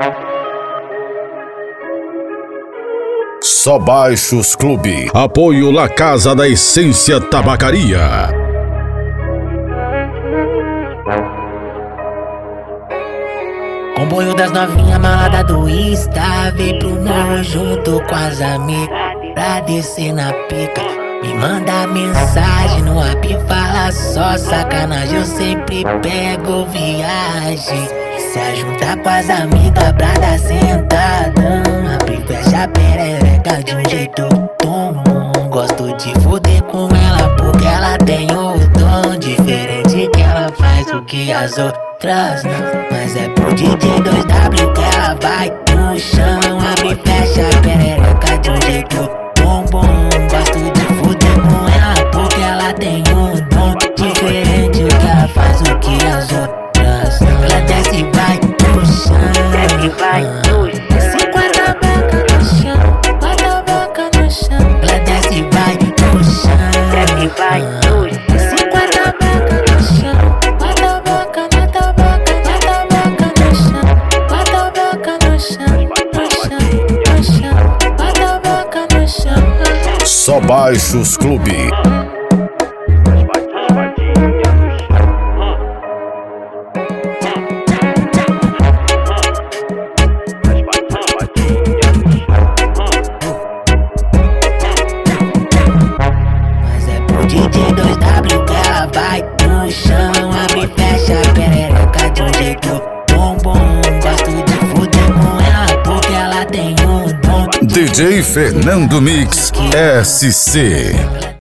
Só Baixos Clube. Apoio La Casa da Essência Tabacaria. Comboio das novinhas malada do Insta, vem pro morro junto com as amigas pra descer na pica. Me manda mensagem no app, fala só sacanagem, eu sempre pego viagem. Se ajuntar com as amigas pra dar sentadão, abre, fecha a perereca de um jeito comum. Gosto de foder com ela porque ela tem o dom diferente, que ela faz o que as outras não. Mas é pro DJ 2W que ela vai no chão, abre, fecha a perereca de um jeito bumbum. Gosto de foder com ela porque ela tem um dom diferente, que ela faz o que as outras não. Ela desce e vai no chão, desce e vai no chão, desce guarda a boca no chão, guarda a boca no chão. Ela desce e vai no chão, desce e vai no chão, desce guarda a boca no chão, guarda a boca, mata a boca, mata a boca no chão, guarda a boca no chão, no chão, no chão, guarda a boca no chão. Só Baixos Clube. Mas é pro DJ 2W que ela vai no chão, abre e fecha a perereca de um jeito bumbum. Gosto de foder com ela porque ela tem um dom. DJ Fernando Mix SC.